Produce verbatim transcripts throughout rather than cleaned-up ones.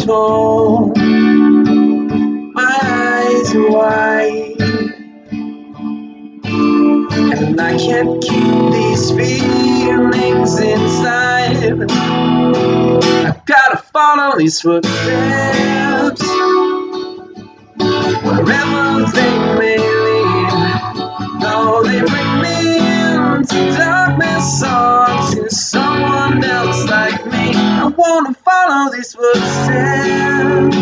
home. My eyes are wide, and I can't keep these feelings inside. I've gotta follow these footsteps, wherever they may lead. Though they bring me into darkness or to someone else like me, I wanna follow these footsteps.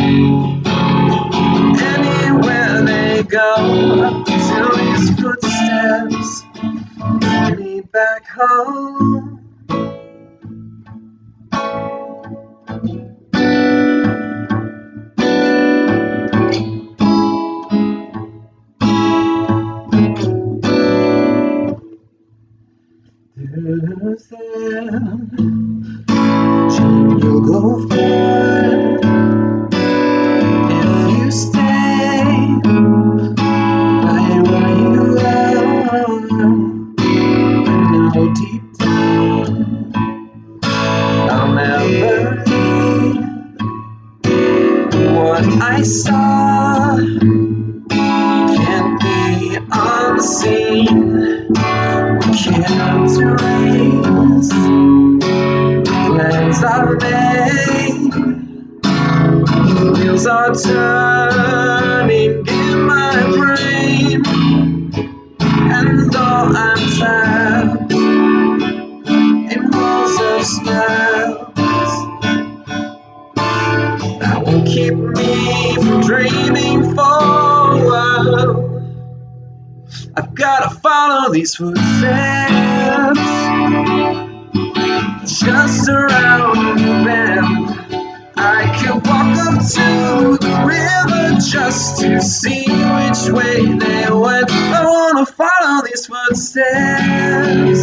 Anywhere they go, till these footsteps lead me back home. There's them, you'll go far if you stay right where you are. I know deep down I'll never leave. What I saw can't be unseen. Can't erase plans I've made. Wheels are turning in my brain, and though I'm trapped in walls of smiles, that won't keep me from dreaming forward. I've gotta follow these footsteps, just around the bend. I can walk up to the river just to see which way they went. I wanna follow these footsteps,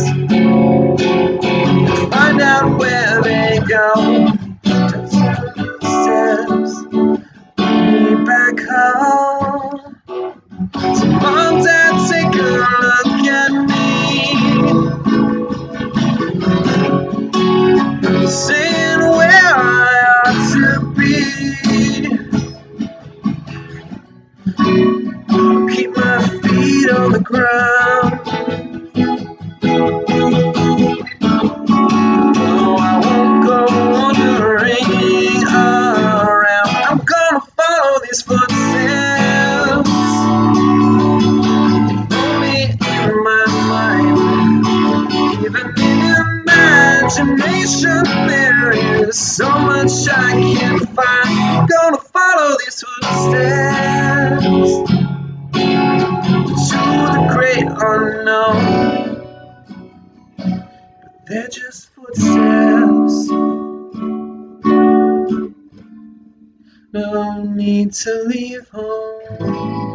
find out where they go. Just footsteps lead me back home. So mom, dad, take a look at me, saying where I ought to be. Keep my feet on the ground. Oh, I won't go wandering around. I'm gonna follow these footsteps. Only in my mind, even in imagination, there is so much I can't find. I'm gonna follow these footsteps to the great unknown. But they're just footsteps. No need to leave home.